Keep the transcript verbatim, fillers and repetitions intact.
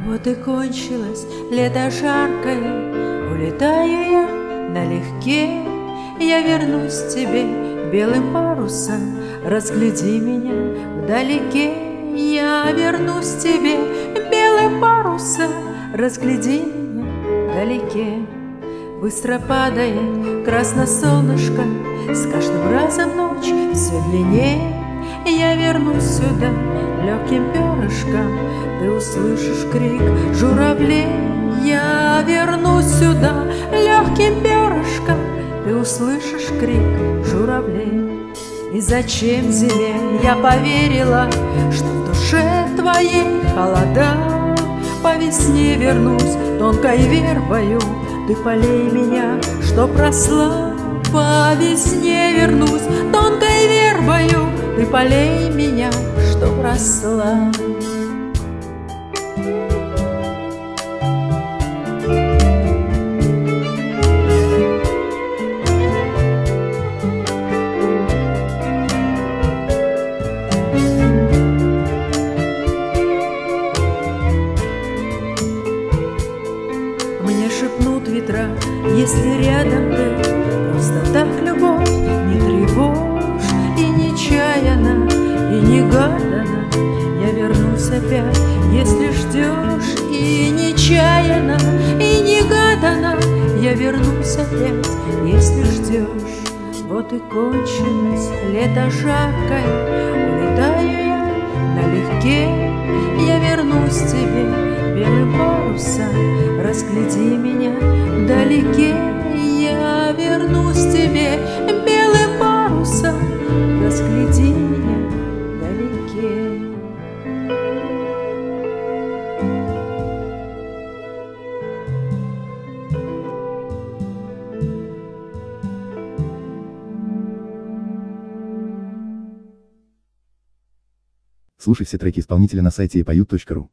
Вот и кончилось лето жаркое, улетаю я налегке. Я вернусь к тебе белым парусом, разгляди меня вдалеке. Я вернусь к тебе белым парусом, разгляди меня вдалеке. Быстро падает красное солнышко, с каждым разом ночь все длиннее. Я вернусь сюда легким перышком, ты услышишь крик журавлей. Я вернусь сюда легким перышком, ты услышишь крик журавлей. И зачем зиме я поверила, что в душе твоей холода? По весне вернусь тонкой вербою, ты полей меня, чтоб росла. По весне вернусь тонкой вербою, ты полей меня, чтоб росла. Мне шепнут ветра, если рядом ты, просто так любовь не тревожь. И нечаянно, и негаданно я вернусь опять, если ждешь. И нечаянно, и негаданно я вернусь опять, если ждешь. Вот и кончилось лето жаркое, улетаю я налегке. Я вернусь к тебе белым парусом, разгляди меня вдалеке. Я вернусь к тебе белым парусом, разгляди меня вдалеке. Слушай все треки исполнителя на сайте и поют точка ру.